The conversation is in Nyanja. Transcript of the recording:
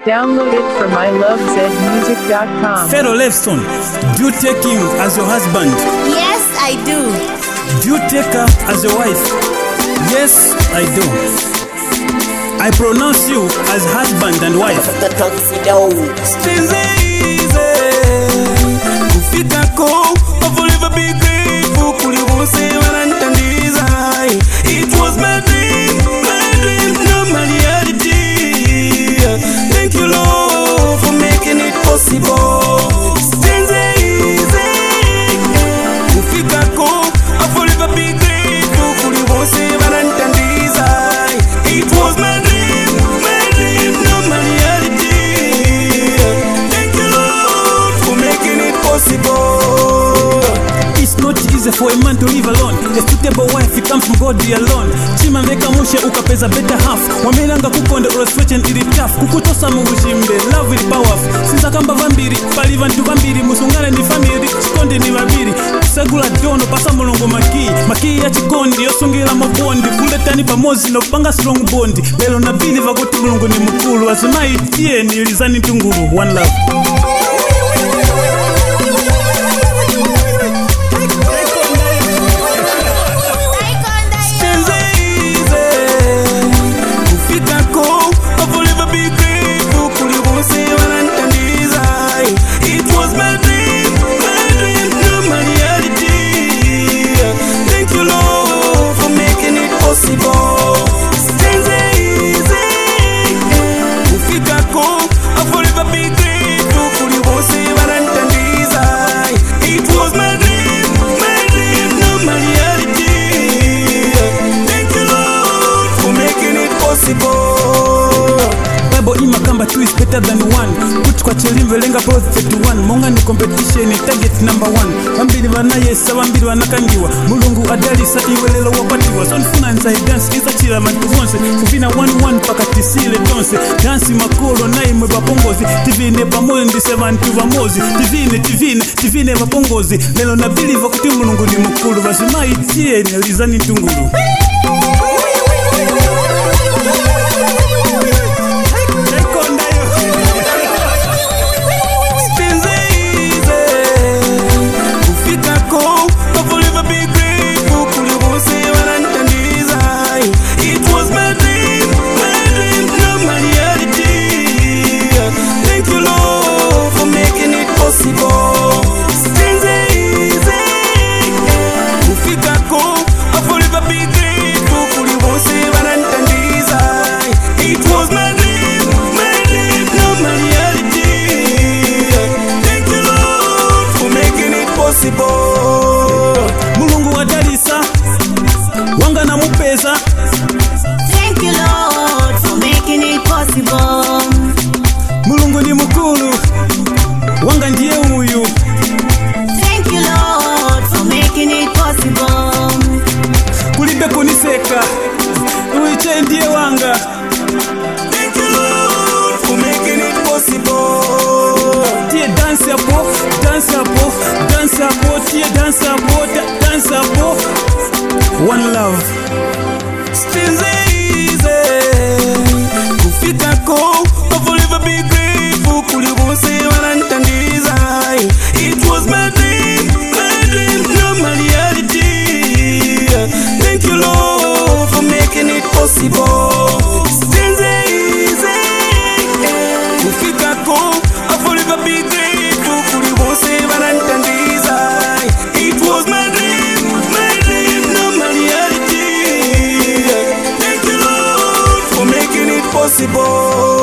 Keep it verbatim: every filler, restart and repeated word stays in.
Download it from i love z music dot com. Pharaoh Leveston, do you take him as your husband? Yes, I do. Do you take her as your wife? Yes, I do. I pronounce you as husband and wife. It was my dream, my dream, not my reality. Thank you, Lord, for making it possible. It was my dream, my dream, not my reality. Thank you, Lord, for making it possible. It's not easy for a man to live alone. A suitable wife, it comes from God be alone. Chima veka mushe ukapeza better half. Wamelanga kukonde ula stretch and it tough. Kukutosa mubushimbe, love is powerful. Sinza kamba vambiri, pali vantu vambiri. Musungane ni family, chikonde ni vabiri. Segula dono, pasa mulongo maki. Maki ya chikondi, yosungila mabondi. Kuletani pamozi, no panga strong bondi. Belo na bili vakuti mulongo ni mkulu. Asimai tie ni ulizani tunguru. One love. Two is better than one. Put kwa chelimve lenga prophet one. Monga ni competition ni target number one. Wambili wanaye sa wambili wanakangiwa. Mulungu adali sa iwelelo wakwatiwa. Son funa nzai dance isa chila matuvonse. Kufina one one paka tisile donse. Dansi makolo na imwe bapongozi. Tivine pamoyo ndi sevantu vamozi. Tivine tivine tivine vapongozi. Lelo na bili vakuti mulungu ni mkulu. Vasimai tie ni alizani tunguru. Mulungu adalisa wanga na mupeza. Thank you, Lord, for making it possible. Mulungu ni mkulu wanga ndiye huyu. Thank you, Lord, for making it possible. Kulibe kuniseka uiche ndiye wanga. Thank you, Lord, for making it possible. Tie dance hapo, dance hapo, dance hapo, tie dance hapo, dance hapo. One love. Still easy. Kufika ko, I'll forever be grateful. Kulibose wanantandiza. It was my dream, my dream, not my reality. Thank you, Lord, for making it possible. Still easy. Kufika ko, I'll forever be grateful. Kulibose wanantandiza. It was my dream, my dream, not my reality. Thank you, Lord, for making it possible.